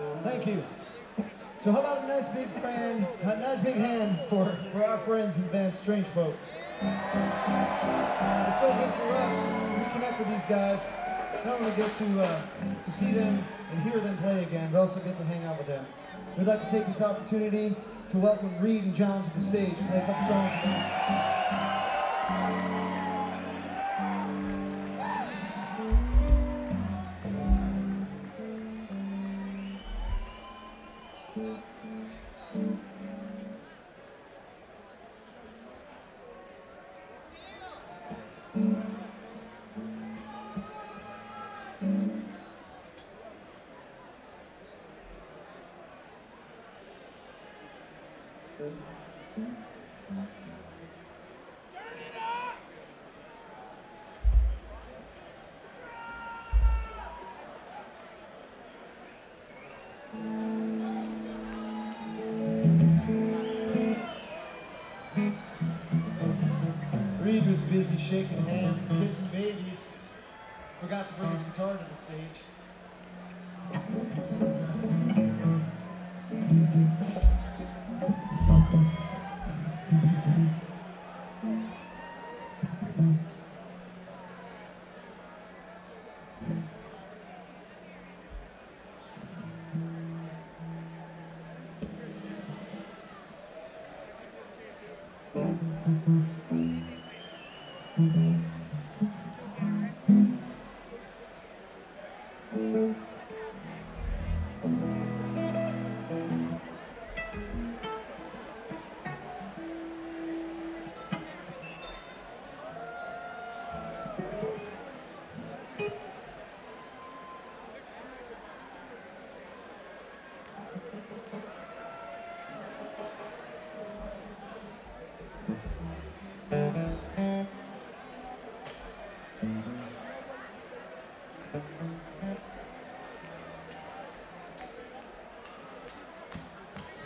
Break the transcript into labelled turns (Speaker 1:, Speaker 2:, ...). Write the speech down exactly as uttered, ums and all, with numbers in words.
Speaker 1: Thank you. So how about a nice big fan, a nice big hand for, for our friends in the band Strange Folk. It's so good for us to reconnect with these guys, not only get to, uh, to see them and hear them play again, but also get to hang out with them. We'd like to take this opportunity to welcome Reed and John to the stage, play a couple songs for us. Reed was busy shaking hands and kissing babies. Forgot to bring his guitar to the stage. Mm-hmm.